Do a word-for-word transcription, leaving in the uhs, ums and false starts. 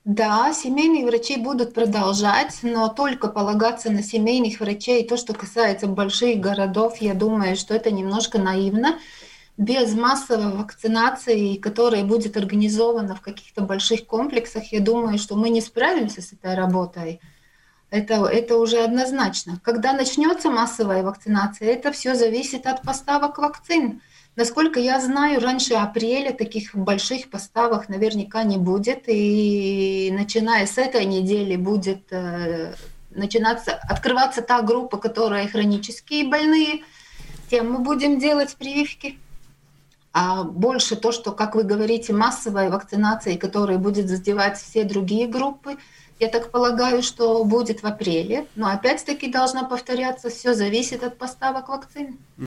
Да, семейные врачи будут продолжать, но только полагаться на семейных врачей, то, что касается больших городов, я думаю, что это немножко наивно. Без массовой вакцинации, которая будет организована в каких-то больших комплексах, я думаю, что мы не справимся с этой работой. Это, это уже однозначно. Когда начнется массовая вакцинация, это все зависит от поставок вакцин. Насколько я знаю, раньше апреля таких больших поставок наверняка не будет. И начиная с этой недели будет э, начинаться, открываться та группа, которая хронические больные. Тем мы будем делать прививки. А больше то, что, как вы говорите, массовая вакцинация, которая будет задевать все другие группы, я так полагаю, что будет в апреле. Но опять-таки должна повторяться, все зависит от поставок вакцин.